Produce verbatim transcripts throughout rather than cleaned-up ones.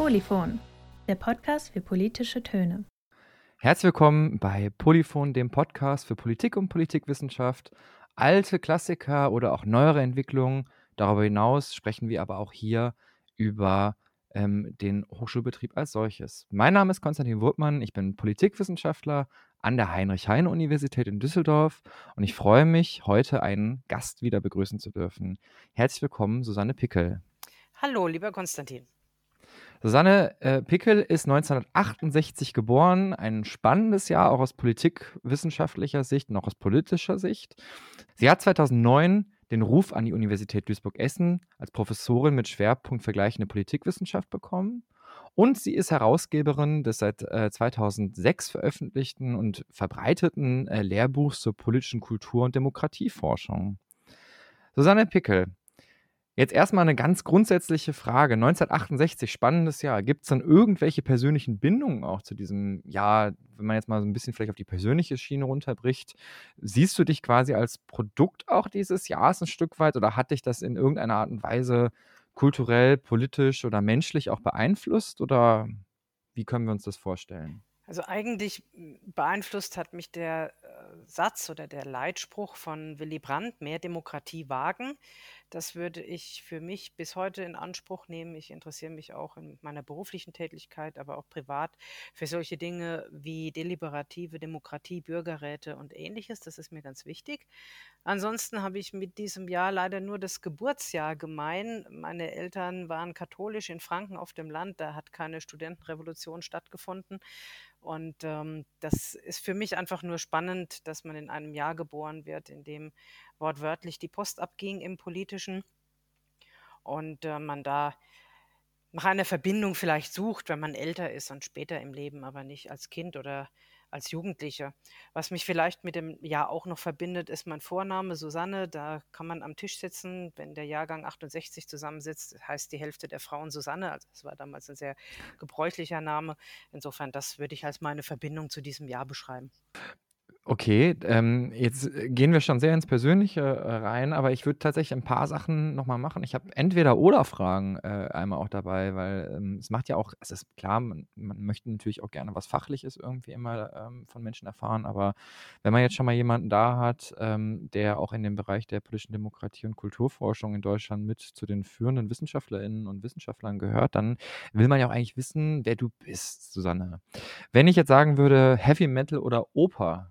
Polyphon, der Podcast für politische Töne. Herzlich willkommen bei Polyphon, dem Podcast für Politik und Politikwissenschaft. Alte Klassiker oder auch neuere Entwicklungen. Darüber hinaus sprechen wir aber auch hier über ähm, den Hochschulbetrieb als solches. Mein Name ist Konstantin Wurtmann, ich bin Politikwissenschaftler an der Heinrich-Heine-Universität in Düsseldorf und ich freue mich, heute einen Gast wieder begrüßen zu dürfen. Herzlich willkommen, Susanne Pickel. Hallo, lieber Konstantin. Susanne äh, Pickel ist neunzehnhundertachtundsechzig geboren, ein spannendes Jahr, auch aus politikwissenschaftlicher Sicht und auch aus politischer Sicht. Sie hat zweitausendneun den Ruf an die Universität Duisburg-Essen als Professorin mit Schwerpunkt Vergleichende Politikwissenschaft bekommen. Und sie ist Herausgeberin des seit äh, zweitausendsechs veröffentlichten und verbreiteten äh, Lehrbuchs zur politischen Kultur- und Demokratieforschung. Susanne Pickel, jetzt erstmal eine ganz grundsätzliche Frage. neunzehnhundertachtundsechzig, spannendes Jahr. Gibt es dann irgendwelche persönlichen Bindungen auch zu diesem Jahr, wenn man jetzt mal so ein bisschen vielleicht auf die persönliche Schiene runterbricht? Siehst du dich quasi als Produkt auch dieses Jahres ein Stück weit oder hat dich das in irgendeiner Art und Weise kulturell, politisch oder menschlich auch beeinflusst? Oder wie können wir uns das vorstellen? Also eigentlich m, beeinflusst hat mich der äh, Satz oder der Leitspruch von Willy Brandt, mehr Demokratie wagen. Das würde ich für mich bis heute in Anspruch nehmen. Ich interessiere mich auch in meiner beruflichen Tätigkeit, aber auch privat für solche Dinge wie deliberative Demokratie, Bürgerräte und ähnliches. Das ist mir ganz wichtig. Ansonsten habe ich mit diesem Jahr leider nur das Geburtsjahr gemein. Meine Eltern waren katholisch in Franken auf dem Land. Da hat keine Studentenrevolution stattgefunden. Und ähm, das ist für mich einfach nur spannend, dass man in einem Jahr geboren wird, in dem wortwörtlich die Post abging im Politischen und äh, man da nach einer Verbindung vielleicht sucht, wenn man älter ist und später im Leben, aber nicht als Kind oder als Jugendlicher. Was mich vielleicht mit dem Jahr auch noch verbindet, ist mein Vorname Susanne. Da kann man am Tisch sitzen, wenn der Jahrgang achtundsechzig zusammensitzt, heißt die Hälfte der Frauen Susanne. Also das war damals ein sehr gebräuchlicher Name. Insofern, das würde ich als meine Verbindung zu diesem Jahr beschreiben. Okay, ähm, jetzt äh, gehen wir schon sehr ins Persönliche äh, rein, aber ich würde tatsächlich ein paar Sachen noch mal machen. Ich habe Entweder-oder-Fragen äh, einmal auch dabei, weil ähm, es macht ja auch, es ist klar, man, man möchte natürlich auch gerne was Fachliches irgendwie immer ähm, von Menschen erfahren, aber wenn man jetzt schon mal jemanden da hat, ähm, der auch in dem Bereich der politischen Demokratie und Kulturforschung in Deutschland mit zu den führenden WissenschaftlerInnen und Wissenschaftlern gehört, dann will man ja auch eigentlich wissen, wer du bist, Susanne. Wenn ich jetzt sagen würde, Heavy Metal oder Oper,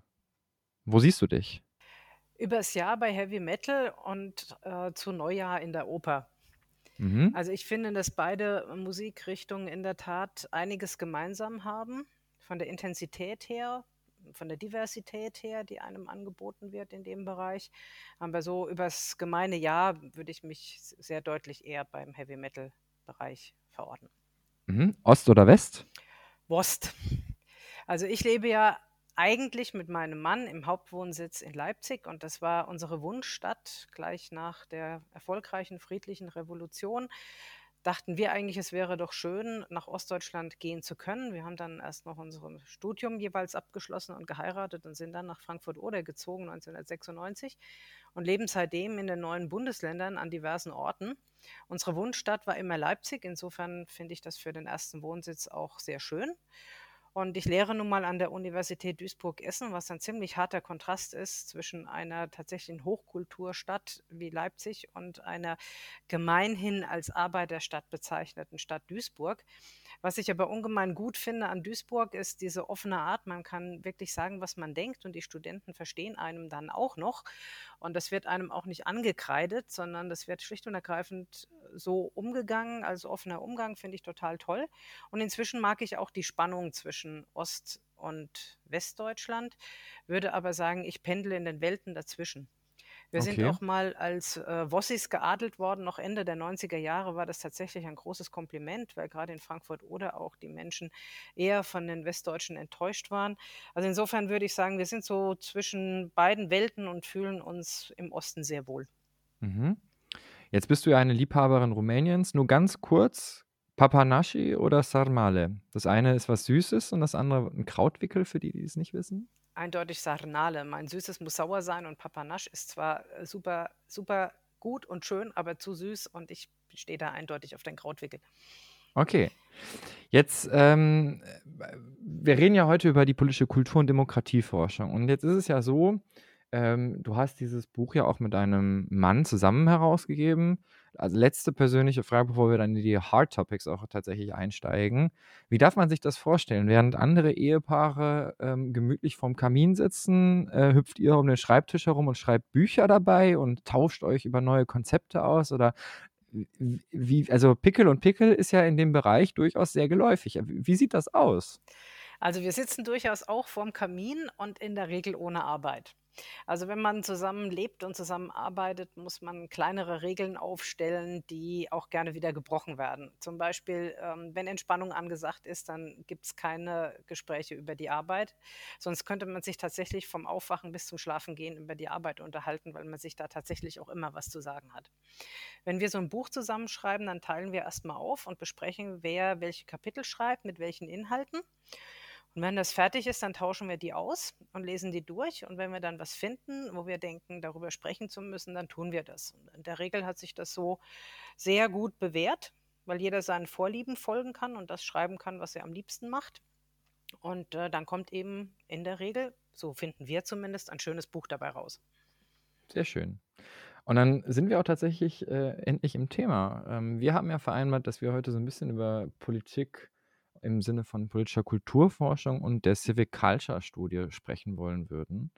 wo siehst du dich? Übers Jahr bei Heavy Metal und äh, zu Neujahr in der Oper. Mhm. Also ich finde, dass beide Musikrichtungen in der Tat einiges gemeinsam haben, von der Intensität her, von der Diversität her, die einem angeboten wird in dem Bereich. Aber so übers gemeine Jahr würde ich mich sehr deutlich eher beim Heavy Metal Bereich verorten. Mhm. Ost oder West? Wurst. Also ich lebe ja eigentlich mit meinem Mann im Hauptwohnsitz in Leipzig und das war unsere Wunschstadt gleich nach der erfolgreichen friedlichen Revolution. Dachten wir eigentlich, es wäre doch schön, nach Ostdeutschland gehen zu können. Wir haben dann erst noch unser Studium jeweils abgeschlossen und geheiratet und sind dann nach Frankfurt-Oder gezogen neunzehnhundertsechsundneunzig und leben seitdem in den neuen Bundesländern an diversen Orten. Unsere Wunschstadt war immer Leipzig, insofern finde ich das für den ersten Wohnsitz auch sehr schön. Und ich lehre nun mal an der Universität Duisburg-Essen, was ein ziemlich harter Kontrast ist zwischen einer tatsächlichen Hochkulturstadt wie Leipzig und einer gemeinhin als Arbeiterstadt bezeichneten Stadt Duisburg. Was ich aber ungemein gut finde an Duisburg ist diese offene Art. Man kann wirklich sagen, was man denkt und die Studenten verstehen einem dann auch noch. Und das wird einem auch nicht angekreidet, sondern das wird schlicht und ergreifend so umgegangen. Also offener Umgang finde ich total toll. Und inzwischen mag ich auch die Spannung zwischen Ost- und Westdeutschland, würde aber sagen, ich pendle in den Welten dazwischen. Wir sind Okay. auch mal als äh, Wossis geadelt worden, noch Ende der neunziger Jahre war das tatsächlich ein großes Kompliment, weil gerade in Frankfurt-Oder auch die Menschen eher von den Westdeutschen enttäuscht waren. Also insofern würde ich sagen, wir sind so zwischen beiden Welten und fühlen uns im Osten sehr wohl. Mhm. Jetzt bist du ja eine Liebhaberin Rumäniens. Nur ganz kurz, Papanashi oder Sarmale? Das eine ist was Süßes und das andere ein Krautwickel, für die, die es nicht wissen. Eindeutig Sarnale. Mein Süßes muss sauer sein und Papanasch ist zwar äh, super, super gut und schön, aber zu süß und ich stehe da eindeutig auf den Krautwickel. Okay. Jetzt, ähm, wir reden ja heute über die politische Kultur- und Demokratieforschung. Und jetzt ist es ja so, ähm, du hast dieses Buch ja auch mit deinem Mann zusammen herausgegeben. Also letzte persönliche Frage, bevor wir dann in die Hard Topics auch tatsächlich einsteigen. Wie darf man sich das vorstellen? Während andere Ehepaare ähm, gemütlich vorm Kamin sitzen, äh, hüpft ihr um den Schreibtisch herum und schreibt Bücher dabei und tauscht euch über neue Konzepte aus? Oder w- wie, also Pickel und Pickel ist ja in dem Bereich durchaus sehr geläufig. Wie, wie sieht das aus? Also wir sitzen durchaus auch vorm Kamin und in der Regel ohne Arbeit. Also wenn man zusammen lebt und zusammenarbeitet, muss man kleinere Regeln aufstellen, die auch gerne wieder gebrochen werden. Zum Beispiel, ähm, wenn Entspannung angesagt ist, dann gibt es keine Gespräche über die Arbeit. Sonst könnte man sich tatsächlich vom Aufwachen bis zum Schlafengehen über die Arbeit unterhalten, weil man sich da tatsächlich auch immer was zu sagen hat. Wenn wir so ein Buch zusammenschreiben, dann teilen wir erstmal auf und besprechen, wer welche Kapitel schreibt, mit welchen Inhalten. Und wenn das fertig ist, dann tauschen wir die aus und lesen die durch. Und wenn wir dann was finden, wo wir denken, darüber sprechen zu müssen, dann tun wir das. Und in der Regel hat sich das so sehr gut bewährt, weil jeder seinen Vorlieben folgen kann und das schreiben kann, was er am liebsten macht. Und äh, dann kommt eben in der Regel, so finden wir zumindest, ein schönes Buch dabei raus. Sehr schön. Und dann sind wir auch tatsächlich äh, endlich im Thema. Ähm, wir haben ja vereinbart, dass wir heute so ein bisschen über Politik im Sinne von politischer Kulturforschung und der Civic Culture Studie sprechen wollen würden.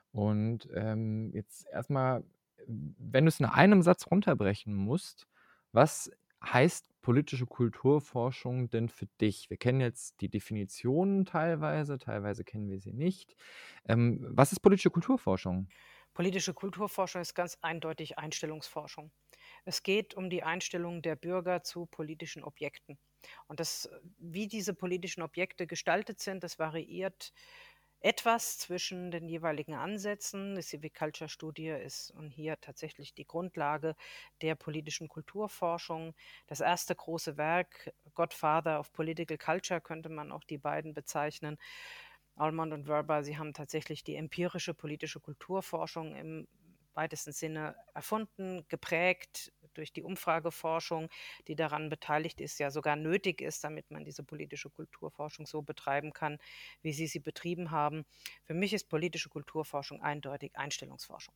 Und ähm, jetzt erstmal, wenn du es in einem Satz runterbrechen musst, was heißt politische Kulturforschung denn für dich? Wir kennen jetzt die Definitionen teilweise, teilweise kennen wir sie nicht. Ähm, was ist politische Kulturforschung? Politische Kulturforschung ist ganz eindeutig Einstellungsforschung. Es geht um die Einstellung der Bürger zu politischen Objekten. Und das, wie diese politischen Objekte gestaltet sind, das variiert etwas zwischen den jeweiligen Ansätzen. Die Civic Culture Studie ist und hier tatsächlich die Grundlage der politischen Kulturforschung. Das erste große Werk, Godfather of Political Culture, könnte man auch die beiden bezeichnen. Almond und Werber, sie haben tatsächlich die empirische politische Kulturforschung im weitesten Sinne erfunden, geprägt durch die Umfrageforschung, die daran beteiligt ist, ja sogar nötig ist, damit man diese politische Kulturforschung so betreiben kann, wie sie sie betrieben haben. Für mich ist politische Kulturforschung eindeutig Einstellungsforschung.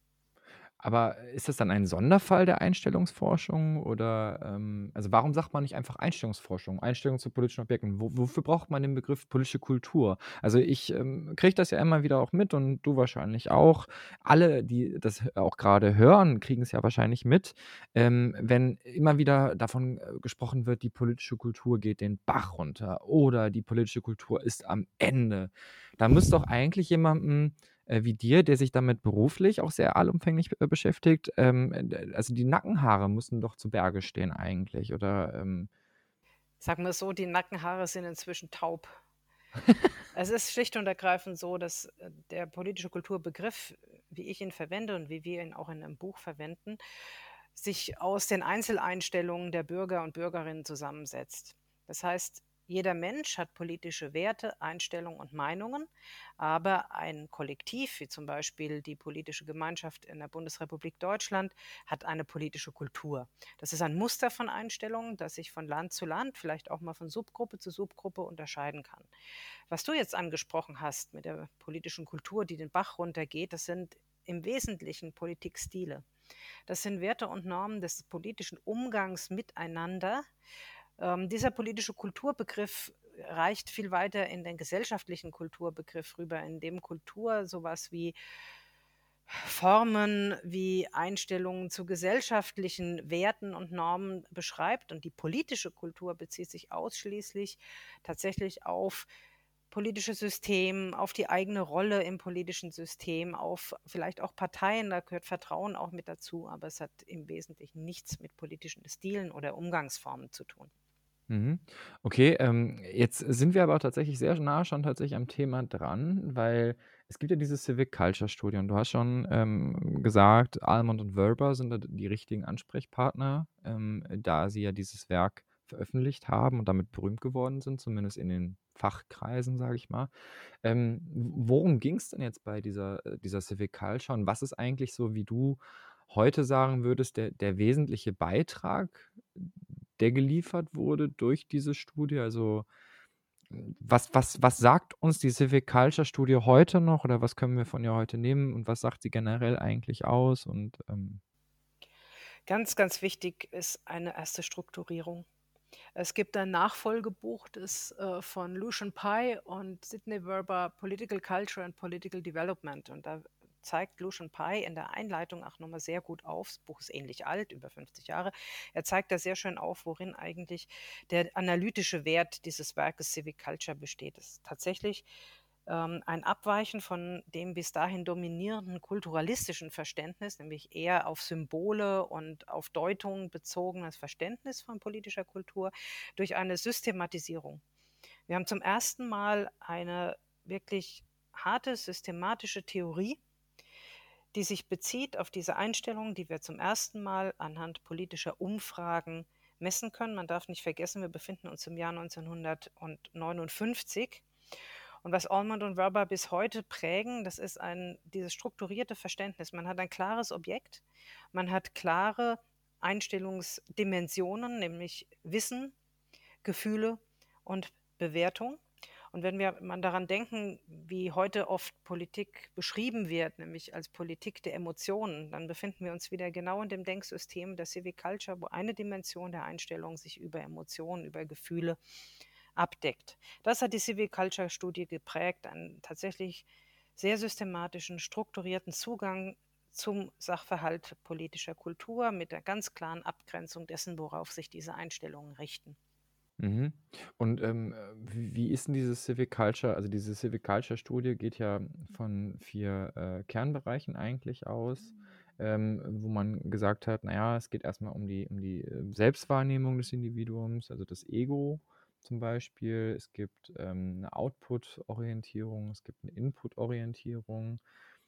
Aber ist das dann ein Sonderfall der Einstellungsforschung oder, ähm also, warum sagt man nicht einfach Einstellungsforschung, Einstellung zu politischen Objekten? Wo wofür braucht man den Begriff politische Kultur? Also, ich, ähm, kriege das ja immer wieder auch mit und du wahrscheinlich auch. Alle, die das h auch gerade hören, kriegen es ja wahrscheinlich mit, ähm, wenn immer wieder davon, äh, gesprochen wird, die politische Kultur geht den Bach runter oder die politische Kultur ist am Ende. Da muss doch eigentlich jemandem äh, wie dir, der sich damit beruflich auch sehr allumfänglich äh, beschäftigt, ähm, äh, also die Nackenhaare müssen doch zu Berge stehen eigentlich, oder? Ähm, Sagen wir es so, die Nackenhaare sind inzwischen taub. Es ist schlicht und ergreifend so, dass äh, der politische Kulturbegriff, wie ich ihn verwende und wie wir ihn auch in einem Buch verwenden, sich aus den Einzeleinstellungen der Bürger und Bürgerinnen zusammensetzt. Das heißt, jeder Mensch hat politische Werte, Einstellungen und Meinungen, aber ein Kollektiv, wie zum Beispiel die politische Gemeinschaft in der Bundesrepublik Deutschland, hat eine politische Kultur. Das ist ein Muster von Einstellungen, das sich von Land zu Land, vielleicht auch mal von Subgruppe zu Subgruppe unterscheiden kann. Was du jetzt angesprochen hast mit der politischen Kultur, die den Bach runtergeht, das sind im Wesentlichen Politikstile. Das sind Werte und Normen des politischen Umgangs miteinander. Ähm, dieser politische Kulturbegriff reicht viel weiter in den gesellschaftlichen Kulturbegriff rüber, in dem Kultur sowas wie Formen, wie Einstellungen zu gesellschaftlichen Werten und Normen beschreibt. Und die politische Kultur bezieht sich ausschließlich tatsächlich auf politische System, auf die eigene Rolle im politischen System, auf vielleicht auch Parteien, da gehört Vertrauen auch mit dazu, aber es hat im Wesentlichen nichts mit politischen Stilen oder Umgangsformen zu tun. Mhm. Okay, ähm, jetzt sind wir aber tatsächlich sehr nah schon tatsächlich am Thema dran, weil es gibt ja diese Civic Culture Studie und du hast schon ähm, gesagt, Almond und Werber sind da die richtigen Ansprechpartner, ähm, da sie ja dieses Werk veröffentlicht haben und damit berühmt geworden sind, zumindest in den Fachkreisen, sage ich mal. Ähm, worum ging es denn jetzt bei dieser, äh, dieser Civic Culture und was ist eigentlich so, wie du heute sagen würdest, der, der wesentliche Beitrag der geliefert wurde durch diese Studie? Also was, was, was sagt uns die Civic Culture Studie heute noch oder was können wir von ihr heute nehmen und was sagt sie generell eigentlich aus? Und ähm Ganz, ganz wichtig ist eine erste Strukturierung. Es gibt ein Nachfolgebuch, das äh, von Lucian Pye und Sidney Verba, Political Culture and Political Development. Und da zeigt Lucian Pye in der Einleitung auch nochmal sehr gut auf, das Buch ist ähnlich alt, über fünfzig Jahre, er zeigt da sehr schön auf, worin eigentlich der analytische Wert dieses Werkes Civic Culture besteht. Es ist tatsächlich ähm, ein Abweichen von dem bis dahin dominierenden kulturalistischen Verständnis, nämlich eher auf Symbole und auf Deutung bezogenes Verständnis von politischer Kultur, durch eine Systematisierung. Wir haben zum ersten Mal eine wirklich harte, systematische Theorie, die sich bezieht auf diese Einstellungen, die wir zum ersten Mal anhand politischer Umfragen messen können. Man darf nicht vergessen, wir befinden uns im Jahr neunzehnhundertneunundfünfzig. Und was Allmond und Verba bis heute prägen, das ist ein, dieses strukturierte Verständnis. Man hat ein klares Objekt, man hat klare Einstellungsdimensionen, nämlich Wissen, Gefühle und Bewertung. Und wenn wir man daran denken, wie heute oft Politik beschrieben wird, nämlich als Politik der Emotionen, dann befinden wir uns wieder genau in dem Denksystem der Civic Culture, wo eine Dimension der Einstellung sich über Emotionen, über Gefühle abdeckt. Das hat die Civic Culture Studie geprägt, einen tatsächlich sehr systematischen, strukturierten Zugang zum Sachverhalt politischer Kultur mit der ganz klaren Abgrenzung dessen, worauf sich diese Einstellungen richten. Mhm. Und ähm, äh, wie, wie ist denn diese Civic Culture, also diese Civic Culture Studie geht ja von vier äh, Kernbereichen eigentlich aus, ähm, wo man gesagt hat, naja, es geht erstmal um die, um die äh, Selbstwahrnehmung des Individuums, also das Ego zum Beispiel. Es gibt ähm, eine Output-Orientierung, es gibt eine Input-Orientierung.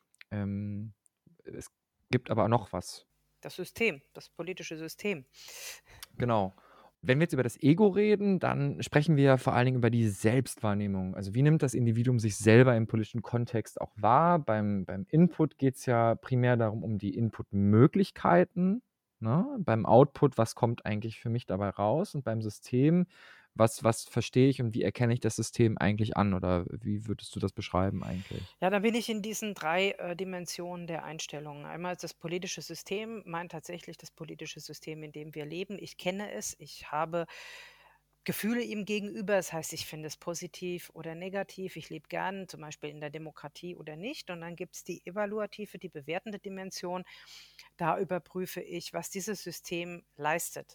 Ähm, es gibt aber noch was. Das System, das politische System. Genau. Wenn wir jetzt über das Ego reden, dann sprechen wir ja vor allen Dingen über die Selbstwahrnehmung. Also wie nimmt das Individuum sich selber im politischen Kontext auch wahr? Beim, beim Input geht es ja primär darum, um die Input-Möglichkeiten. Ne? Beim Output, was kommt eigentlich für mich dabei raus? Und beim System, was, was verstehe ich und wie erkenne ich das System eigentlich an? Oder wie würdest du das beschreiben eigentlich? Ja, da bin ich in diesen drei äh, Dimensionen der Einstellungen. Einmal das politische System, meint tatsächlich das politische System, in dem wir leben. Ich kenne es, ich habe Gefühle ihm gegenüber, das heißt, ich finde es positiv oder negativ, ich lebe gern, zum Beispiel in der Demokratie oder nicht. Und dann gibt es die evaluative, die bewertende Dimension. Da überprüfe ich, was dieses System leistet,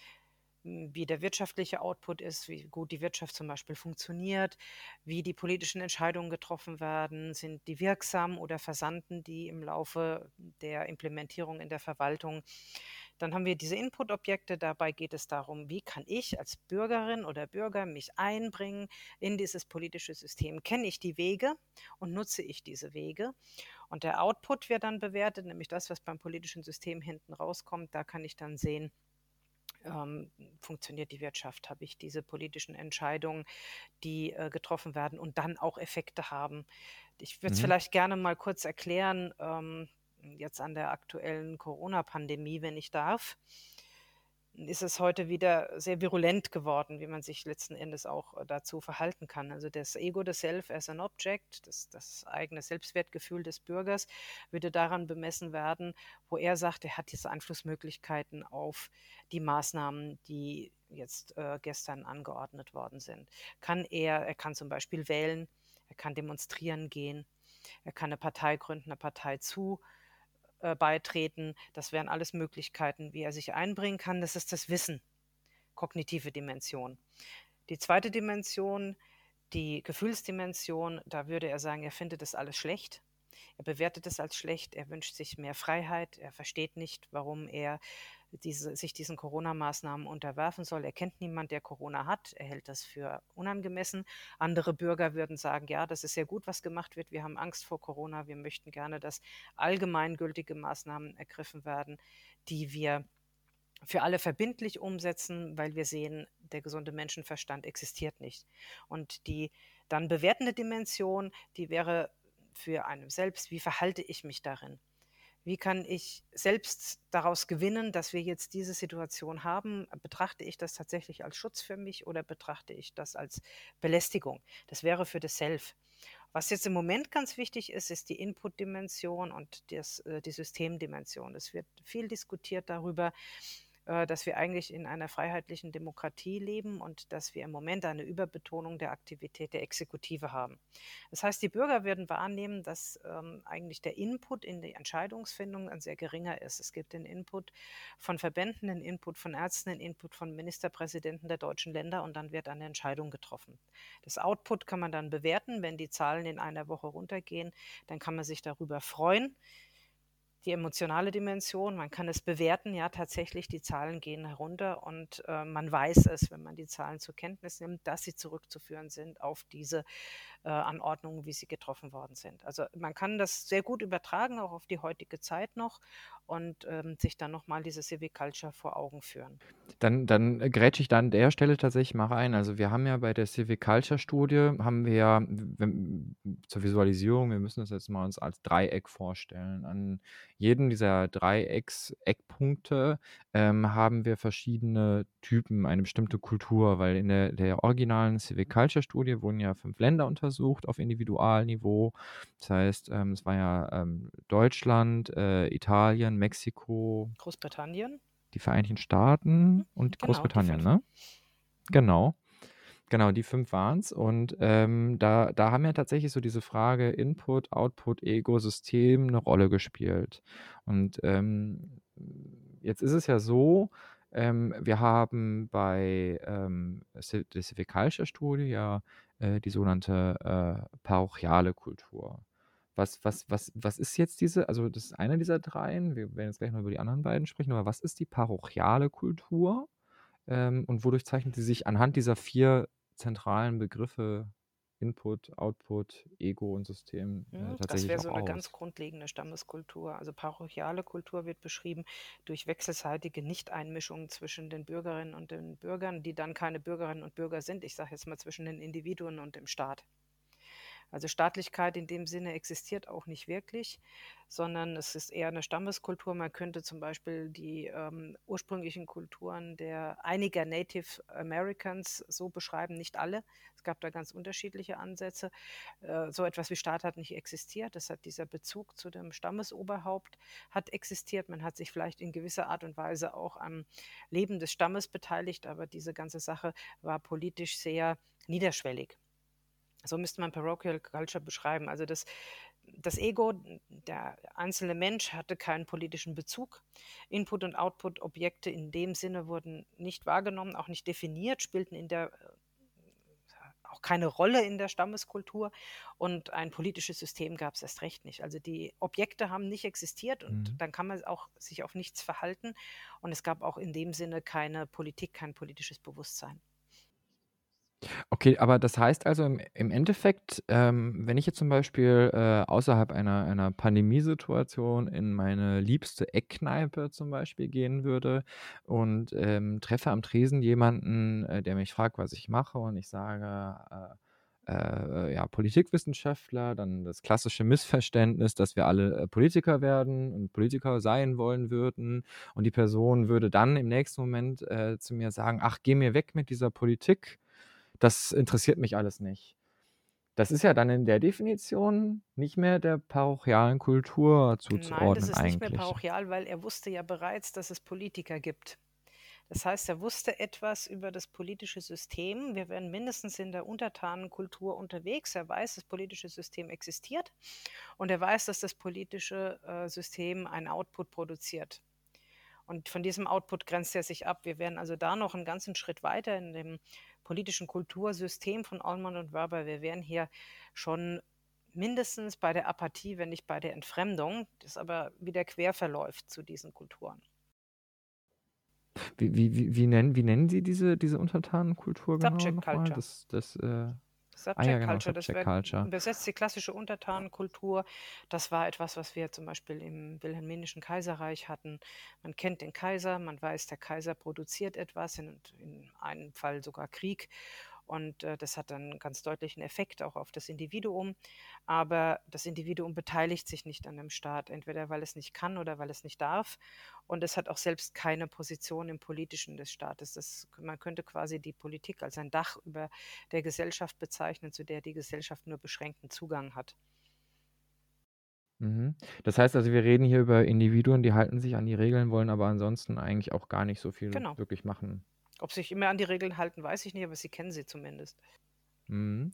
wie der wirtschaftliche Output ist, wie gut die Wirtschaft zum Beispiel funktioniert, wie die politischen Entscheidungen getroffen werden, sind die wirksam oder versanden die im Laufe der Implementierung in der Verwaltung. Dann haben wir diese Input-Objekte, dabei geht es darum, wie kann ich als Bürgerin oder Bürger mich einbringen in dieses politische System. Kenne ich die Wege und nutze ich diese Wege? Und der Output wird dann bewertet, nämlich das, was beim politischen System hinten rauskommt. Da kann ich dann sehen, ähm, funktioniert die Wirtschaft, habe ich diese politischen Entscheidungen, die äh, getroffen werden und dann auch Effekte haben. Ich würde es Mhm. vielleicht gerne mal kurz erklären, ähm, jetzt an der aktuellen Corona-Pandemie, wenn ich darf, ist es heute wieder sehr virulent geworden, wie man sich letzten Endes auch äh, dazu verhalten kann. Also das Ego, das Self as an Object, das, das eigene Selbstwertgefühl des Bürgers würde daran bemessen werden, wo er sagt, er hat diese Einflussmöglichkeiten auf die Maßnahmen, die jetzt äh, gestern angeordnet worden sind. Kann er, er kann zum Beispiel wählen, er kann demonstrieren gehen, er kann eine Partei gründen, einer Partei zu äh, beitreten. Das wären alles Möglichkeiten, wie er sich einbringen kann. Das ist das Wissen, kognitive Dimension. Die zweite Dimension, die Gefühlsdimension, da würde er sagen, er findet das alles schlecht. Er bewertet es als schlecht, er wünscht sich mehr Freiheit, er versteht nicht, warum er diese, sich diesen Corona-Maßnahmen unterwerfen soll. Er kennt niemanden, der Corona hat, er hält das für unangemessen. Andere Bürger würden sagen, ja, das ist sehr gut, was gemacht wird, wir haben Angst vor Corona, wir möchten gerne, dass allgemeingültige Maßnahmen ergriffen werden, die wir für alle verbindlich umsetzen, weil wir sehen, der gesunde Menschenverstand existiert nicht. Und die dann bewertende Dimension, die wäre für einen selbst, wie verhalte ich mich darin? Wie kann ich selbst daraus gewinnen, dass wir jetzt diese Situation haben? Betrachte ich das tatsächlich als Schutz für mich oder betrachte ich das als Belästigung? Das wäre für das Self. Was jetzt im Moment ganz wichtig ist, ist die Input-Dimension und das, äh, die Systemdimension. Es wird viel diskutiert darüber, äh, dass wir eigentlich in einer freiheitlichen Demokratie leben und dass wir im Moment eine Überbetonung der Aktivität der Exekutive haben. Das heißt, die Bürger werden wahrnehmen, dass ähm, eigentlich der Input in die Entscheidungsfindung ein sehr geringer ist. Es gibt den Input von Verbänden, den Input von Ärzten, den Input von Ministerpräsidenten der deutschen Länder und dann wird eine Entscheidung getroffen. Das Output kann man dann bewerten. Wenn die Zahlen in einer Woche runtergehen, dann kann man sich darüber freuen. Die emotionale Dimension, man kann es bewerten, ja tatsächlich, die Zahlen gehen herunter und äh, man weiß es, wenn man die Zahlen zur Kenntnis nimmt, dass sie zurückzuführen sind auf diese äh, Anordnungen, wie sie getroffen worden sind. Also man kann das sehr gut übertragen, auch auf die heutige Zeit noch und ähm, sich dann nochmal diese Civic Culture vor Augen führen. Dann, dann äh, grätsche ich da an der Stelle tatsächlich mal rein. Also wir haben ja bei der Civic Culture Studie, haben wir ja wenn, zur Visualisierung, wir müssen das jetzt mal uns als Dreieck vorstellen. An jedem dieser Dreiecks-Eckpunkte ähm, haben wir verschiedene Typen, eine bestimmte Kultur, weil in der, der originalen Civic Culture Studie wurden ja fünf Länder untersucht auf Individualniveau. Das heißt, ähm, es war ja ähm, Deutschland, äh, Italien, Mexiko, Großbritannien? die Vereinigten Staaten und Genau, die Großbritannien, fünf. ne? Genau. Genau, die fünf waren es. Und ähm, da, da haben ja tatsächlich so diese Frage Input, Output, Ego, System eine Rolle gespielt. Und ähm, jetzt ist es ja so, ähm, wir haben bei ähm, Ci- der Civic Culture Studie ja äh, die sogenannte äh, parochiale Kultur. Was, was, was, was ist jetzt diese, also das ist einer dieser dreien, wir werden jetzt gleich noch über die anderen beiden sprechen, aber was ist die parochiale Kultur? Ähm, und wodurch zeichnet sie sich anhand dieser vier zentralen Begriffe Input, Output, Ego und System äh, Hm, Das tatsächlich wäre auch so eine ganz aus? grundlegende Stammeskultur. Also parochiale Kultur wird beschrieben durch wechselseitige Nichteinmischung zwischen den Bürgerinnen und den Bürgern, die dann keine Bürgerinnen und Bürger sind. Ich sage jetzt mal zwischen den Individuen und dem Staat. Also Staatlichkeit in dem Sinne existiert auch nicht wirklich, sondern es ist eher eine Stammeskultur. Man könnte zum Beispiel die ähm, ursprünglichen Kulturen der einiger Native Americans so beschreiben, nicht alle. Es gab da ganz unterschiedliche Ansätze. Äh, so etwas wie Staat hat nicht existiert. Das hat dieser Bezug zu dem Stammesoberhaupt hat existiert. Man hat sich vielleicht in gewisser Art und Weise auch am Leben des Stammes beteiligt, aber diese ganze Sache war politisch sehr niederschwellig. So müsste man Parochial Culture beschreiben. Also das, das Ego, der einzelne Mensch hatte keinen politischen Bezug. Input- und Output-Objekte in dem Sinne wurden nicht wahrgenommen, auch nicht definiert, spielten in der auch keine Rolle in der Stammeskultur und ein politisches System gab es erst recht nicht. Also die Objekte haben nicht existiert und Mhm. dann kann man auch sich auf nichts verhalten und es gab auch in dem Sinne keine Politik, kein politisches Bewusstsein. Okay, aber das heißt also im, im Endeffekt, ähm, wenn ich jetzt zum Beispiel äh, außerhalb einer, einer Pandemiesituation in meine liebste Eckkneipe zum Beispiel gehen würde und ähm, treffe am Tresen jemanden, äh, der mich fragt, was ich mache und ich sage, äh, äh, ja, Politikwissenschaftler, dann das klassische Missverständnis, dass wir alle äh, Politiker werden und Politiker sein wollen würden und die Person würde dann im nächsten Moment äh, zu mir sagen, ach, geh mir weg mit dieser Politik. Das interessiert mich alles nicht. Das ist ja dann in der Definition nicht mehr der parochialen Kultur Nein, das zuzuordnen ist nicht mehr eigentlich. parochial, weil er wusste ja bereits, dass es Politiker gibt. Das heißt, er wusste etwas über das politische System. Wir wären mindestens in der Untertanenkultur unterwegs. Er weiß, das politische System existiert und er weiß, dass das politische äh, System einen Output produziert. Und von diesem Output grenzt er sich ab. Wir wären also da noch einen ganzen Schritt weiter in dem politischen Kultursystem von Allman und Wörber. Wir wären hier schon mindestens bei der Apathie, wenn nicht bei der Entfremdung, das aber wieder quer verläuft zu diesen Kulturen. Wie, wie, wie, wie, nennen, wie nennen Sie diese, diese Untertanenkultur genau Subject nochmal? Culture. Das, das, äh, ah ja, Subject genau, Culture, das Subject wäre Culture. übersetzt die klassische Untertanenkultur. Das war etwas, was wir zum Beispiel im Wilhelminischen Kaiserreich hatten. Man kennt den Kaiser, man weiß, der Kaiser produziert etwas, in, in einem Fall sogar Krieg. Und äh, das hat dann einen ganz deutlichen Effekt auch auf das Individuum. Aber das Individuum beteiligt sich nicht an dem Staat, entweder weil es nicht kann oder weil es nicht darf. Und es hat auch selbst keine Position im Politischen des Staates. Das, man könnte quasi die Politik als ein Dach über der Gesellschaft bezeichnen, zu der die Gesellschaft nur beschränkten Zugang hat. Mhm. Das heißt also, wir reden hier über Individuen, die halten sich an die Regeln, wollen aber ansonsten eigentlich auch gar nicht so viel Genau. wirklich machen. Ob sie sich immer an die Regeln halten, weiß ich nicht, aber sie kennen sie zumindest. Mhm.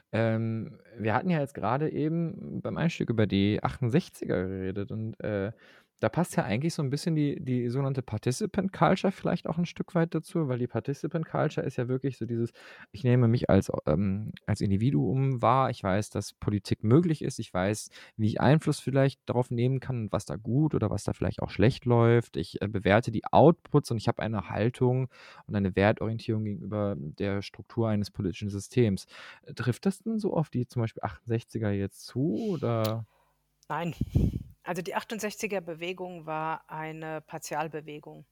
Ähm, wir hatten ja jetzt gerade eben beim Einstieg über die achtundsechziger geredet und äh, da passt ja eigentlich so ein bisschen die, die sogenannte Participant Culture vielleicht auch ein Stück weit dazu, weil die Participant Culture ist ja wirklich so dieses, ich nehme mich als, ähm, als Individuum wahr, ich weiß, dass Politik möglich ist, ich weiß, wie ich Einfluss vielleicht darauf nehmen kann, was da gut oder was da vielleicht auch schlecht läuft, ich äh, bewerte die Outputs und ich habe eine Haltung und eine Wertorientierung gegenüber der Struktur eines politischen Systems. Trifft das denn so auf die zum Beispiel achtundsechziger jetzt zu oder? Nein. Also die achtundsechziger-Bewegung war eine Partialbewegung.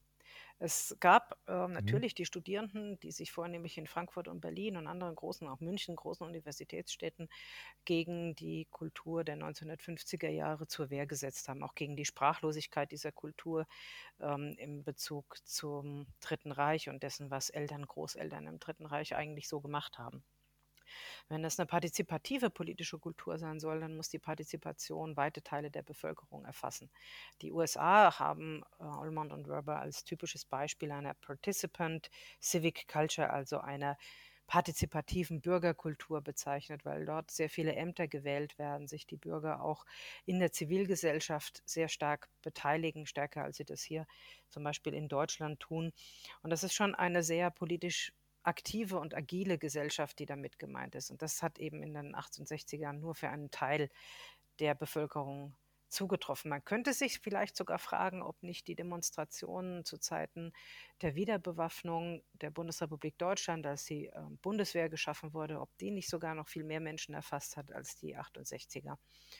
Es gab äh, Mhm. natürlich die Studierenden, die sich vornehmlich in Frankfurt und Berlin und anderen großen, auch München, großen Universitätsstädten gegen die Kultur der neunzehnhundertfünfziger Jahre zur Wehr gesetzt haben, auch gegen die Sprachlosigkeit dieser Kultur ähm, in Bezug zum Dritten Reich und dessen, was Eltern, Großeltern im Dritten Reich eigentlich so gemacht haben. Wenn das eine partizipative politische Kultur sein soll, dann muss die Partizipation weite Teile der Bevölkerung erfassen. Die U S A haben äh, Ullmann und Werber als typisches Beispiel einer Participant Civic Culture, also einer partizipativen Bürgerkultur bezeichnet, weil dort sehr viele Ämter gewählt werden, sich die Bürger auch in der Zivilgesellschaft sehr stark beteiligen, stärker als sie das hier zum Beispiel in Deutschland tun. Und das ist schon eine sehr politisch aktive und agile Gesellschaft, die damit gemeint ist. Und das hat eben in den achtundsechzigern nur für einen Teil der Bevölkerung zugetroffen. Man könnte sich vielleicht sogar fragen, ob nicht die Demonstrationen zu Zeiten der Wiederbewaffnung der Bundesrepublik Deutschland, als die äh, Bundeswehr geschaffen wurde, ob die nicht sogar noch viel mehr Menschen erfasst hat als die achtundsechziger.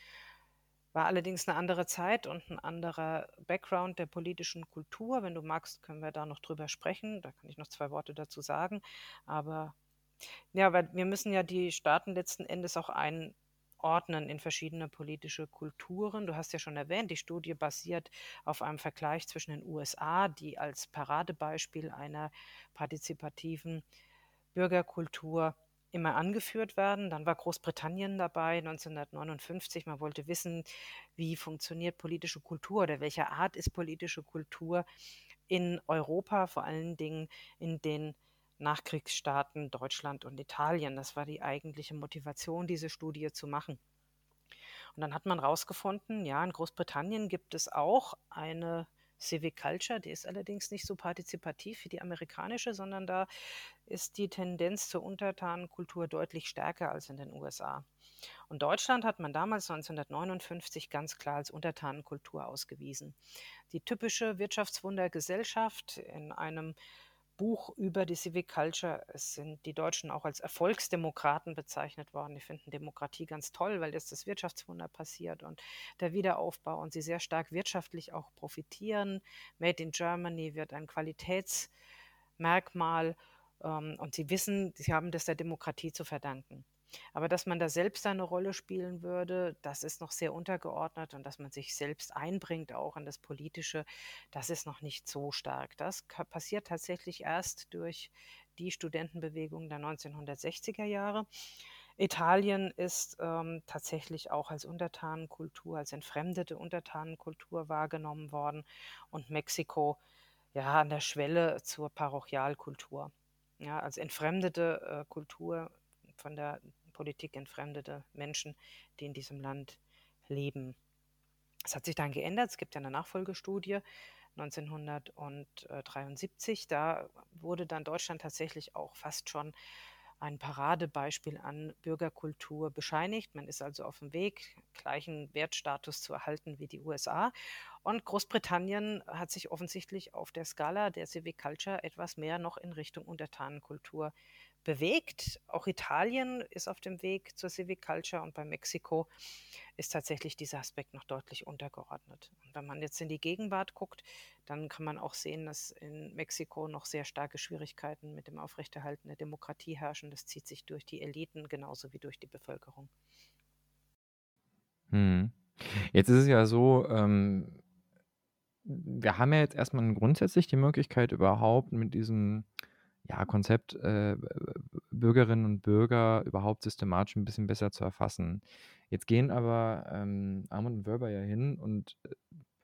War allerdings eine andere Zeit und ein anderer Background der politischen Kultur. Wenn du magst, können wir da noch drüber sprechen. Da kann ich noch zwei Worte dazu sagen. Aber ja, weil wir müssen ja die Staaten letzten Endes auch einordnen in verschiedene politische Kulturen. Du hast ja schon erwähnt, die Studie basiert auf einem Vergleich zwischen den U S A, die als Paradebeispiel einer partizipativen Bürgerkultur immer angeführt werden. Dann war Großbritannien dabei, neunzehnhundertneunundfünfzig. Man wollte wissen, wie funktioniert politische Kultur oder welcher Art ist politische Kultur in Europa, vor allen Dingen in den Nachkriegsstaaten Deutschland und Italien. Das war die eigentliche Motivation, diese Studie zu machen. Und dann hat man herausgefunden, ja, in Großbritannien gibt es auch eine Civic Culture, die ist allerdings nicht so partizipativ wie die amerikanische, sondern da ist die Tendenz zur Untertanenkultur deutlich stärker als in den U S A. Und Deutschland hat man damals neunzehnhundertneunundfünfzig ganz klar als Untertanenkultur ausgewiesen. Die typische Wirtschaftswundergesellschaft in einem Buch über die Civic Culture. Es sind die Deutschen auch als Erfolgsdemokraten bezeichnet worden. Die finden Demokratie ganz toll, weil jetzt das Wirtschaftswunder passiert und der Wiederaufbau und sie sehr stark wirtschaftlich auch profitieren. Made in Germany wird ein Qualitätsmerkmal ähm, und sie wissen, sie haben das der Demokratie zu verdanken. Aber dass man da selbst eine Rolle spielen würde, das ist noch sehr untergeordnet und dass man sich selbst einbringt auch in das Politische, das ist noch nicht so stark. Das passiert tatsächlich erst durch die Studentenbewegung der neunzehnhundertsechziger Jahre. Italien ist ähm, tatsächlich auch als Untertanenkultur, als entfremdete Untertanenkultur wahrgenommen worden und Mexiko ja an der Schwelle zur Parochialkultur. Ja, als entfremdete äh, Kultur von der Politik entfremdete Menschen, die in diesem Land leben. Es hat sich dann geändert. Es gibt ja eine Nachfolgestudie neunzehnhundertdreiundsiebzig. Da wurde dann Deutschland tatsächlich auch fast schon ein Paradebeispiel an Bürgerkultur bescheinigt. Man ist also auf dem Weg, gleichen Wertstatus zu erhalten wie die U S A. Und Großbritannien hat sich offensichtlich auf der Skala der Civic Culture etwas mehr noch in Richtung Untertanenkultur bewegt. Auch Italien ist auf dem Weg zur Civic Culture und bei Mexiko ist tatsächlich dieser Aspekt noch deutlich untergeordnet. Und wenn man jetzt in die Gegenwart guckt, dann kann man auch sehen, dass in Mexiko noch sehr starke Schwierigkeiten mit dem Aufrechterhalten der Demokratie herrschen. Das zieht sich durch die Eliten genauso wie durch die Bevölkerung. Hm. Jetzt ist es ja so, ähm, wir haben ja jetzt erstmal grundsätzlich die Möglichkeit, überhaupt mit diesem ja, Konzept äh, Bürgerinnen und Bürger überhaupt systematisch ein bisschen besser zu erfassen. Jetzt gehen aber ähm, Armand und Wörber ja hin und äh,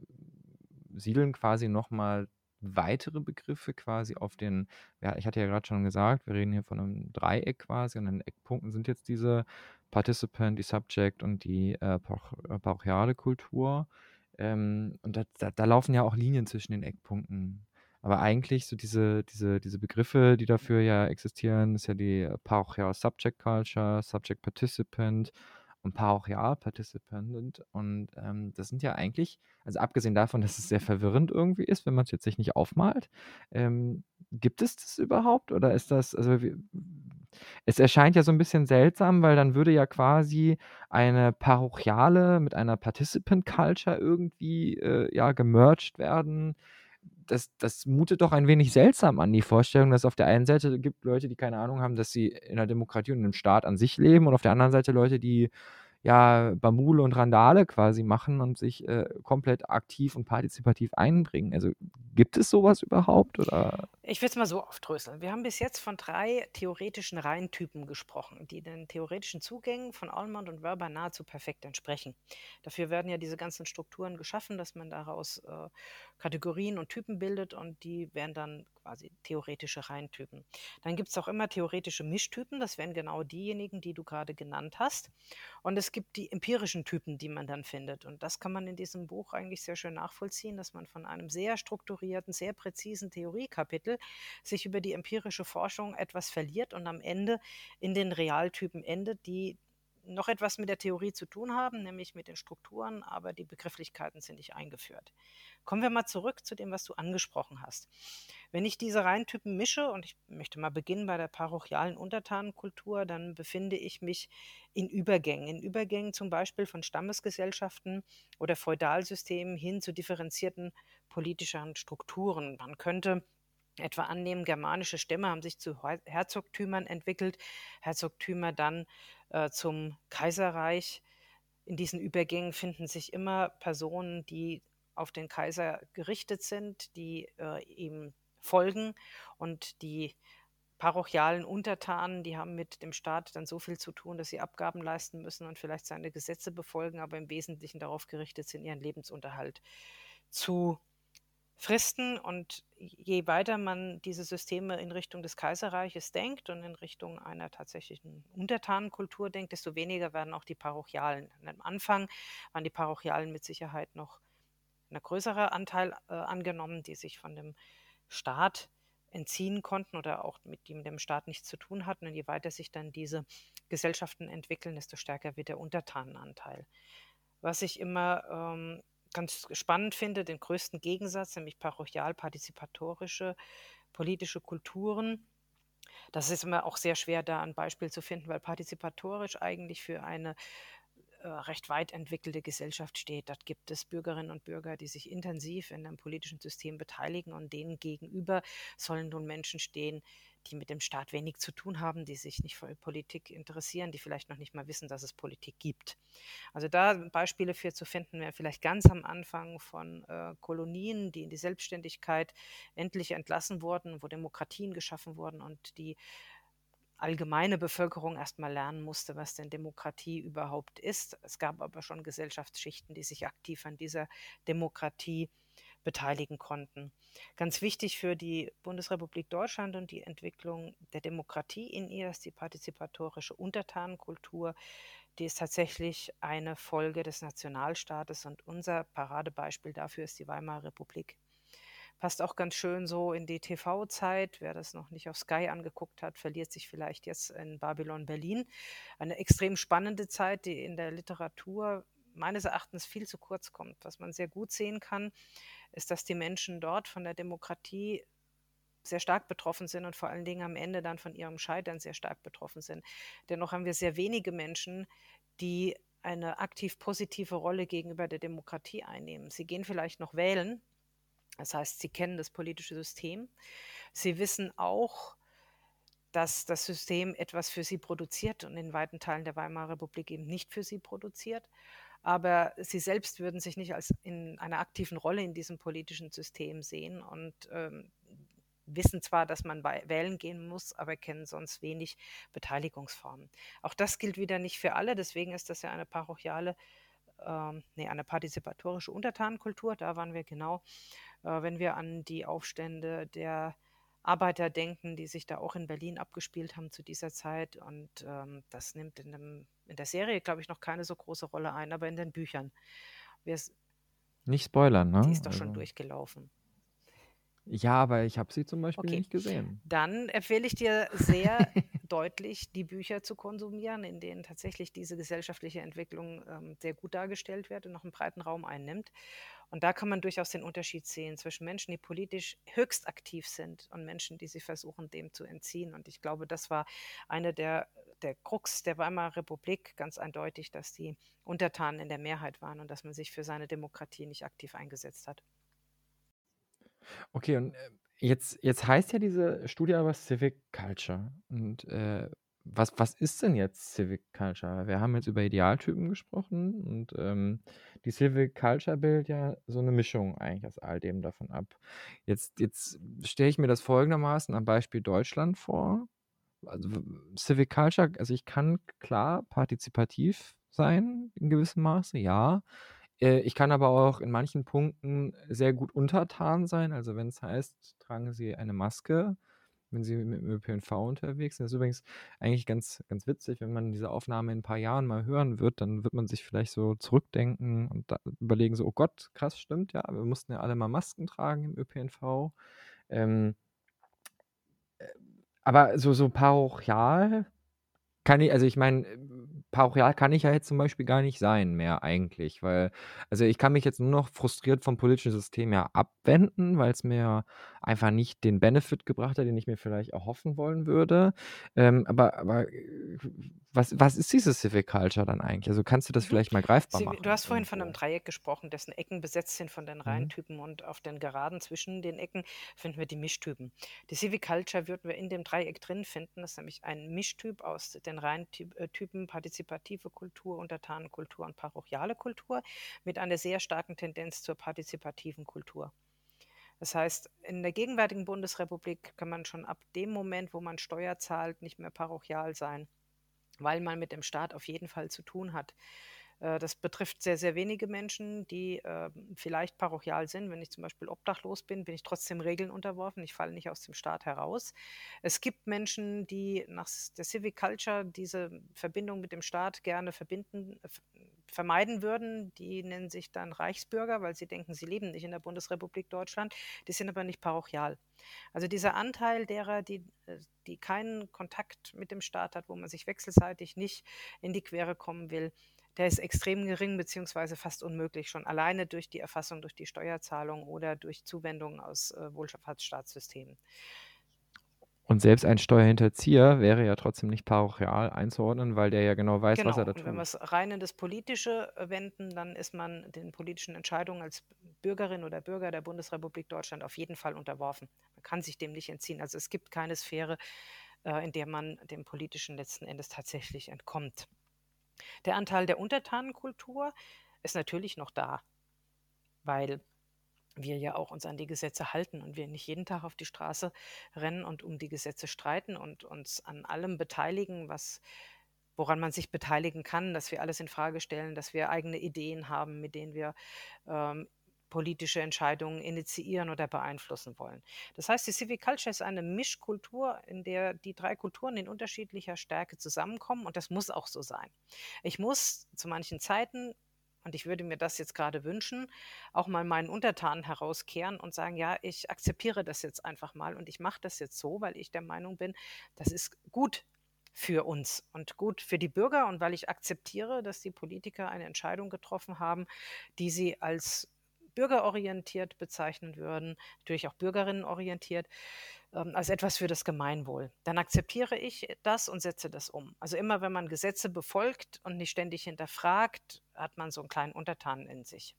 siedeln quasi nochmal weitere Begriffe quasi auf den, ja, ich hatte ja gerade schon gesagt, wir reden hier von einem Dreieck quasi und in den Eckpunkten sind jetzt diese Participant, die Subject und die äh, paroch äh, parochiale Kultur. Ähm, und da, da, da laufen ja auch Linien zwischen den Eckpunkten. Aber eigentlich so diese, diese, diese Begriffe, die dafür ja existieren, ist ja die äh, Parochial Subject Culture, Subject Participant und Parochial Participant. Und ähm, das sind ja eigentlich, also abgesehen davon, dass es sehr verwirrend irgendwie ist, wenn man es jetzt sich nicht aufmalt, ähm, gibt es das überhaupt? Oder ist das, also wie, es erscheint ja so ein bisschen seltsam, weil dann würde ja quasi eine Parochiale mit einer Participant Culture irgendwie äh, ja gemerged werden. Das, das mutet doch ein wenig seltsam an, die Vorstellung, dass es auf der einen Seite gibt Leute, die keine Ahnung haben, dass sie in einer Demokratie und in einem Staat an sich leben und auf der anderen Seite Leute, die ja Bambule und Randale quasi machen und sich äh, komplett aktiv und partizipativ einbringen. Also gibt es sowas überhaupt oder? Ich will es mal so aufdröseln. Wir haben bis jetzt von drei theoretischen Reihentypen gesprochen, die den theoretischen Zugängen von Allmand und Wörber nahezu perfekt entsprechen. Dafür werden ja diese ganzen Strukturen geschaffen, dass man daraus äh, Kategorien und Typen bildet und die wären dann quasi theoretische Reihentypen. Dann gibt es auch immer theoretische Mischtypen, das wären genau diejenigen, die du gerade genannt hast. Und es gibt die empirischen Typen, die man dann findet. Und das kann man in diesem Buch eigentlich sehr schön nachvollziehen, dass man von einem sehr strukturierten, sehr präzisen Theoriekapitel sich über die empirische Forschung etwas verliert und am Ende in den Realtypen endet, die noch etwas mit der Theorie zu tun haben, nämlich mit den Strukturen, aber die Begrifflichkeiten sind nicht eingeführt. Kommen wir mal zurück zu dem, was du angesprochen hast. Wenn ich diese Reihentypen mische, und ich möchte mal beginnen bei der parochialen Untertanenkultur, dann befinde ich mich in Übergängen. In Übergängen zum Beispiel von Stammesgesellschaften oder Feudalsystemen hin zu differenzierten politischen Strukturen. Man könnte etwa annehmen, germanische Stämme haben sich zu Herzogtümern entwickelt, Herzogtümer dann äh, zum Kaiserreich. In diesen Übergängen finden sich immer Personen, die auf den Kaiser gerichtet sind, die äh, ihm folgen und die parochialen Untertanen, die haben mit dem Staat dann so viel zu tun, dass sie Abgaben leisten müssen und vielleicht seine Gesetze befolgen, aber im Wesentlichen darauf gerichtet sind, ihren Lebensunterhalt zu fristen. Und je weiter man diese Systeme in Richtung des Kaiserreiches denkt und in Richtung einer tatsächlichen Untertanenkultur denkt, desto weniger werden auch die Parochialen. Und am Anfang waren die Parochialen mit Sicherheit noch ein größerer Anteil äh, angenommen, die sich von dem Staat entziehen konnten oder auch mit dem, dem Staat nichts zu tun hatten. Und je weiter sich dann diese Gesellschaften entwickeln, desto stärker wird der Untertanenanteil. Was ich immer ähm, ganz spannend finde, den größten Gegensatz, nämlich parochial-partizipatorische politische Kulturen. Das ist immer auch sehr schwer, da ein Beispiel zu finden, weil partizipatorisch eigentlich für eine äh, recht weit entwickelte Gesellschaft steht. Dort gibt es Bürgerinnen und Bürger, die sich intensiv in einem politischen System beteiligen und denen gegenüber sollen nun Menschen stehen, die mit dem Staat wenig zu tun haben, die sich nicht für Politik interessieren, die vielleicht noch nicht mal wissen, dass es Politik gibt. Also da Beispiele für zu finden wäre vielleicht ganz am Anfang von äh, Kolonien, die in die Selbstständigkeit endlich entlassen wurden, wo Demokratien geschaffen wurden und die allgemeine Bevölkerung erstmal lernen musste, was denn Demokratie überhaupt ist. Es gab aber schon Gesellschaftsschichten, die sich aktiv an dieser Demokratie beteiligen konnten. Ganz wichtig für die Bundesrepublik Deutschland und die Entwicklung der Demokratie in ihr ist die partizipatorische Untertanenkultur. Die ist tatsächlich eine Folge des Nationalstaates und unser Paradebeispiel dafür ist die Weimarer Republik. Passt auch ganz schön so in die T V-Zeit. Wer das noch nicht auf Sky angeguckt hat, verliert sich vielleicht jetzt in Babylon Berlin. Eine extrem spannende Zeit, die in der Literatur meines Erachtens viel zu kurz kommt. Was man sehr gut sehen kann, ist, dass die Menschen dort von der Demokratie sehr stark betroffen sind und vor allen Dingen am Ende dann von ihrem Scheitern sehr stark betroffen sind. Dennoch haben wir sehr wenige Menschen, die eine aktiv positive Rolle gegenüber der Demokratie einnehmen. Sie gehen vielleicht noch wählen, das heißt, sie kennen das politische System. Sie wissen auch, dass das System etwas für sie produziert und in weiten Teilen der Weimarer Republik eben nicht für sie produziert. Aber sie selbst würden sich nicht als in einer aktiven Rolle in diesem politischen System sehen und ähm, wissen zwar, dass man wählen gehen muss, aber kennen sonst wenig Beteiligungsformen. Auch das gilt wieder nicht für alle, deswegen ist das ja eine parochiale, ähm, nee, eine partizipatorische Untertanenkultur. Da waren wir genau, äh, wenn wir an die Aufstände der Arbeiter denken, die sich da auch in Berlin abgespielt haben zu dieser Zeit. Und ähm, das nimmt in, dem, in der Serie, glaube ich, noch keine so große Rolle ein, aber in den Büchern. Nicht spoilern, ne? Die ist doch also. schon durchgelaufen. Ja, aber ich habe sie zum Beispiel Okay. nicht gesehen. Dann empfehle ich dir sehr deutlich, die Bücher zu konsumieren, in denen tatsächlich diese gesellschaftliche Entwicklung ähm, sehr gut dargestellt wird und noch einen breiten Raum einnimmt. Und da kann man durchaus den Unterschied sehen zwischen Menschen, die politisch höchst aktiv sind und Menschen, die sich versuchen, dem zu entziehen. Und ich glaube, das war eine der, der Krux der Weimarer Republik, ganz eindeutig, dass die Untertanen in der Mehrheit waren und dass man sich für seine Demokratie nicht aktiv eingesetzt hat. Okay, und äh, jetzt, jetzt heißt ja diese Studie aber Civic Culture. Und äh, was, was ist denn jetzt Civic Culture? Wir haben jetzt über Idealtypen gesprochen und ähm, die Civic Culture bildet ja so eine Mischung eigentlich aus all dem davon ab. Jetzt, jetzt stelle ich mir das folgendermaßen am Beispiel Deutschland vor. Also w- Civic Culture, also ich kann klar partizipativ sein in gewissem Maße, ja. Äh, ich kann aber auch in manchen Punkten sehr gut untertan sein. Also wenn es heißt, tragen Sie eine Maske, wenn Sie mit dem Ö P N V unterwegs sind. Das ist übrigens eigentlich ganz, ganz witzig, wenn man diese Aufnahme in ein paar Jahren mal hören wird, dann wird man sich vielleicht so zurückdenken und da überlegen so, oh Gott, krass, stimmt, ja, wir mussten ja alle mal Masken tragen im Ö P N V. Ähm, äh, aber so, so parochial kann ich, also ich meine, parochial kann ich ja jetzt zum Beispiel gar nicht sein mehr eigentlich, weil, also ich kann mich jetzt nur noch frustriert vom politischen System ja abwenden, weil es mir einfach nicht den Benefit gebracht hat, den ich mir vielleicht erhoffen wollen würde. Ähm, aber aber äh, was, was ist diese Civic Culture dann eigentlich? Also kannst du das Mhm. vielleicht mal greifbar Sie, machen? du hast vorhin von einem irgendwo? Dreieck gesprochen, dessen Ecken besetzt sind von den Mhm. Reihentypen und auf den Geraden zwischen den Ecken finden wir die Mischtypen. Die Civic Culture würden wir in dem Dreieck drin finden. Das ist nämlich ein Mischtyp aus den Reihentypen partizipative Kultur, Untertanenkultur und parochiale Kultur mit einer sehr starken Tendenz zur partizipativen Kultur. Das heißt, in der gegenwärtigen Bundesrepublik kann man schon ab dem Moment, wo man Steuer zahlt, nicht mehr parochial sein, weil man mit dem Staat auf jeden Fall zu tun hat. Äh, Das betrifft sehr, sehr wenige Menschen, die äh, vielleicht parochial sind. Wenn ich zum Beispiel obdachlos bin, bin ich trotzdem Regeln unterworfen. Ich falle nicht aus dem Staat heraus. Es gibt Menschen, die nach s- der Civic Culture diese Verbindung mit dem Staat gerne verbinden, äh, f- vermeiden würden. Die nennen sich dann Reichsbürger, weil sie denken, sie leben nicht in der Bundesrepublik Deutschland. Die sind aber nicht parochial. Also dieser Anteil derer, die, äh, die keinen Kontakt mit dem Staat hat, wo man sich wechselseitig nicht in die Quere kommen will, der ist extrem gering beziehungsweise fast unmöglich, schon alleine durch die Erfassung, durch die Steuerzahlung oder durch Zuwendungen aus äh, Wohlfahrtsstaatssystemen. Und selbst ein Steuerhinterzieher wäre ja trotzdem nicht parochial einzuordnen, weil der ja genau weiß, was er Genau, da und wenn wir tut. es rein in das Politische äh, wenden, dann ist man den politischen Entscheidungen als Bürgerin oder Bürger der Bundesrepublik Deutschland auf jeden Fall unterworfen. Man kann sich dem nicht entziehen. Also es gibt keine Sphäre, äh, in der man dem Politischen letzten Endes tatsächlich entkommt. Der Anteil der Untertanenkultur ist natürlich noch da, weil wir ja auch uns an die Gesetze halten und wir nicht jeden Tag auf die Straße rennen und um die Gesetze streiten und uns an allem beteiligen, was, woran man sich beteiligen kann, dass wir alles in Frage stellen, dass wir eigene Ideen haben, mit denen wir ähm, politische Entscheidungen initiieren oder beeinflussen wollen. Das heißt, die Civic Culture ist eine Mischkultur, in der die drei Kulturen in unterschiedlicher Stärke zusammenkommen und das muss auch so sein. Ich muss zu manchen Zeiten, und ich würde mir das jetzt gerade wünschen, auch mal meinen Untertanen herauskehren und sagen, ja, ich akzeptiere das jetzt einfach mal und ich mache das jetzt so, weil ich der Meinung bin, das ist gut für uns und gut für die Bürger und weil ich akzeptiere, dass die Politiker eine Entscheidung getroffen haben, die sie als bürgerorientiert bezeichnen würden, natürlich auch bürgerinnenorientiert, ähm, als etwas für das Gemeinwohl. Dann akzeptiere ich das und setze das um. Also immer, wenn man Gesetze befolgt und nicht ständig hinterfragt, hat man so einen kleinen Untertanen in sich.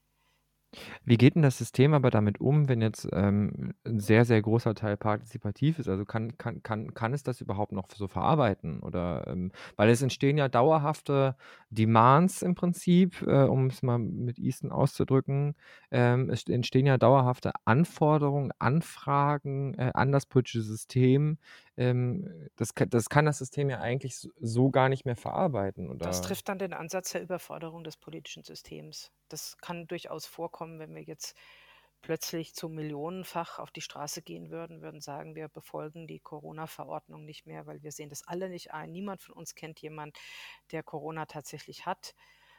Wie geht denn das System aber damit um, wenn jetzt ähm, ein sehr, sehr großer Teil partizipativ ist? Also kann, kann, kann, kann es das überhaupt noch so verarbeiten? Oder ähm, weil es entstehen ja dauerhafte Demands im Prinzip, äh, um es mal mit Easton auszudrücken. Ähm, es entstehen ja dauerhafte Anforderungen, Anfragen äh, an das politische System. Ähm, das, kann- das kann das System ja eigentlich so, so gar nicht mehr verarbeiten, Das oder? trifft dann den Ansatz der Überforderung des politischen Systems. Das kann durchaus vorkommen, wenn wir jetzt plötzlich zu millionenfach auf die Straße gehen würden, würden sagen, wir befolgen die Corona-Verordnung nicht mehr, weil wir sehen das alle nicht ein. Niemand von uns kennt jemand, der Corona tatsächlich hat.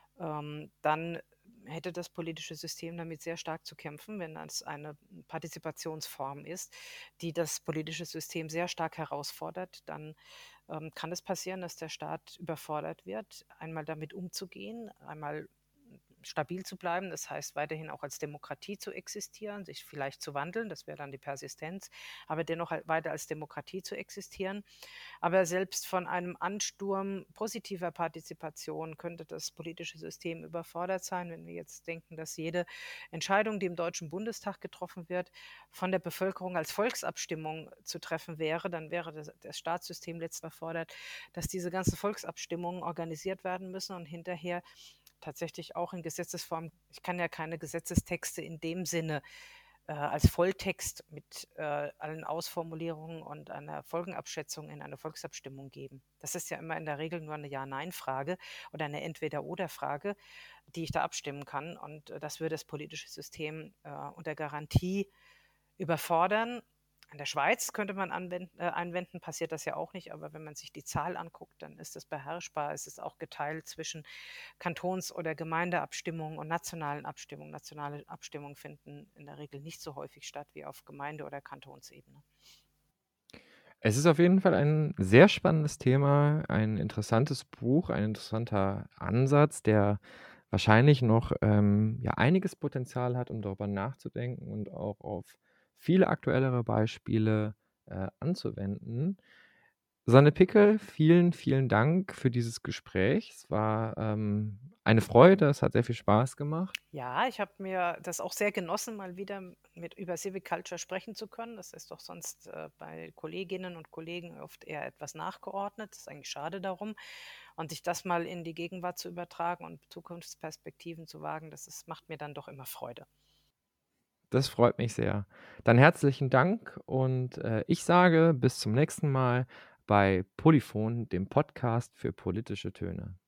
Ähm, dann hätte das politische System damit sehr stark zu kämpfen, wenn das eine Partizipationsform ist, die das politische System sehr stark herausfordert. Dann ähm, kann es passieren, dass der Staat überfordert wird, einmal damit umzugehen, einmal stabil zu bleiben, das heißt weiterhin auch als Demokratie zu existieren, sich vielleicht zu wandeln, das wäre dann die Persistenz, aber dennoch halt weiter als Demokratie zu existieren. Aber selbst von einem Ansturm positiver Partizipation könnte das politische System überfordert sein, wenn wir jetzt denken, dass jede Entscheidung, die im Deutschen Bundestag getroffen wird, von der Bevölkerung als Volksabstimmung zu treffen wäre, dann wäre das, das Staatssystem letztlich erfordert, dass diese ganzen Volksabstimmungen organisiert werden müssen und hinterher tatsächlich auch in Gesetzesform. Ich kann ja keine Gesetzestexte in dem Sinne äh, als Volltext mit äh, allen Ausformulierungen und einer Folgenabschätzung in eine Volksabstimmung geben. Das ist ja immer in der Regel nur eine Ja-Nein-Frage oder eine Entweder-oder-Frage, die ich da abstimmen kann. Und äh, das würde das politische System äh, unter Garantie überfordern. In der Schweiz könnte man anwenden, äh, einwenden, passiert das ja auch nicht, aber wenn man sich die Zahl anguckt, dann ist es beherrschbar. Es ist auch geteilt zwischen Kantons- oder Gemeindeabstimmungen und nationalen Abstimmungen. Nationale Abstimmungen finden in der Regel nicht so häufig statt wie auf Gemeinde- oder Kantonsebene. Es ist auf jeden Fall ein sehr spannendes Thema, ein interessantes Buch, ein interessanter Ansatz, der wahrscheinlich noch ähm, ja, einiges Potenzial hat, um darüber nachzudenken und auch auf viele aktuellere Beispiele äh, anzuwenden. Susanne Pickel, vielen, vielen Dank für dieses Gespräch. Es war ähm, eine Freude, es hat sehr viel Spaß gemacht. Ja, ich habe mir das auch sehr genossen, mal wieder mit über Civic Culture sprechen zu können. Das ist doch sonst äh, bei Kolleginnen und Kollegen oft eher etwas nachgeordnet. Das ist eigentlich schade darum. Und sich das mal in die Gegenwart zu übertragen und Zukunftsperspektiven zu wagen, das ist, macht mir dann doch immer Freude. Das freut mich sehr. Dann herzlichen Dank und äh, ich sage bis zum nächsten Mal bei Polyphon, dem Podcast für politische Töne.